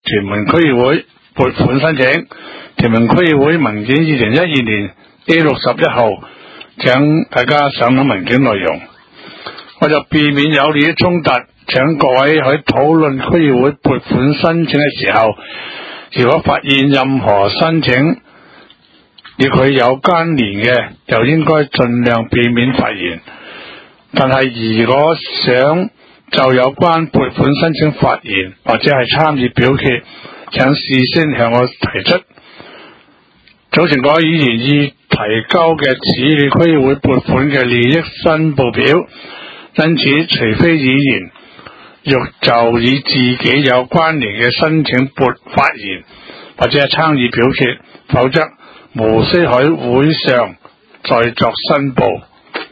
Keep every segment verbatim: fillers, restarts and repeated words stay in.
屯門區議會撥款申請。屯門區議會文件二零一二年 A 六十一號，請大家上諗文件內容。為咗避免有利益衝突，請各位喺討論區議會撥款申請嘅時候，如果發現任何申請與佢有關聯嘅，就應該盡量避免發言。但係如果想就有關撥款申請發言或者係參與表決，請事先向我提出。早前各位議員已提交嘅處理區議會撥款嘅利益申報表，因此除非議員欲就與自己有關聯嘅申請撥發言或者係參與表決，否則無需喺會上再作申報。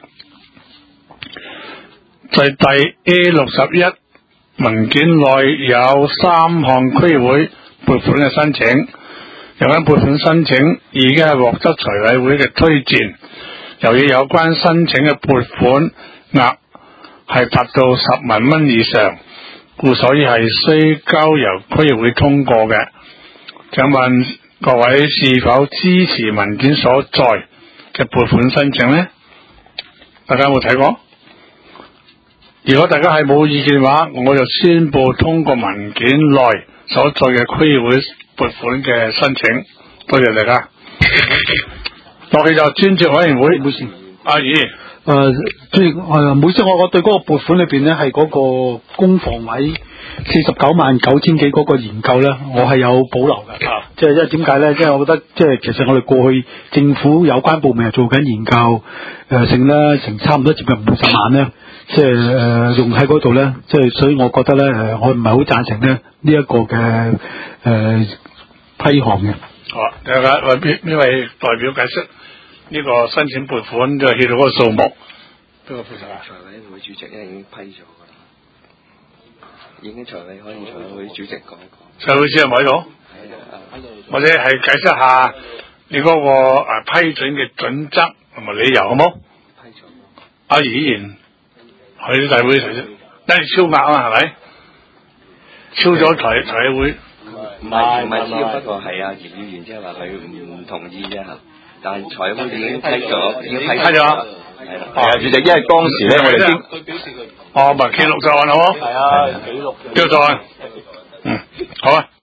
在第 A 六十一文件內有三項區議會撥款嘅申請，有關撥款申請已經係獲得財委會嘅推薦，由於有關申請嘅撥款額係達到十萬蚊以上，故所以係需交由區議會通過嘅。請問各位是否支持文件所在嘅撥款申請呢？大家有冇睇過？如果大家係冇意見嘅話，我就宣布通過文件內所在嘅區議會撥款嘅申請。多謝大家。落去就專責委員會，冇事。阿姨， 誒，即係誒，每次我我對嗰個撥款裏邊咧，係嗰個公房委四十九萬九千幾嗰個研究咧，我係有保留嘅。啊，即係因為點解咧？即係我覺得，即係其實我哋過去政府有關部門係做緊研究，誒、呃，成咧成差唔多接近五十萬咧。即係誒、呃、用喺嗰度咧，即係所以我覺得咧誒，我唔係好贊成咧呢一、這個嘅誒、呃、批項嘅。 好，大家為邊呢位代表解釋呢個申請撥款就係去到嗰個數目，邊個負責啊？ 財委會主席咧已經批咗㗎啦，已經財委可以財委會主席講一講。 財委主席咪喺度？係啊，或者係解釋下你嗰個誒批准嘅準則同埋理由好冇？批咗。阿議員。去大會提出，因為超額啊，係咪？超咗財財委會， 唔係唔係超，不過係啊，葉議員即係話佢唔同意啫嚇。但係財委會已經批咗，已經批咗。係啦，係啊，主席，因為當時咧，我哋先佢表示佢。哦，咪記錄就案好冇？ 係啊，記錄。 記錄就案。嗯，好啊。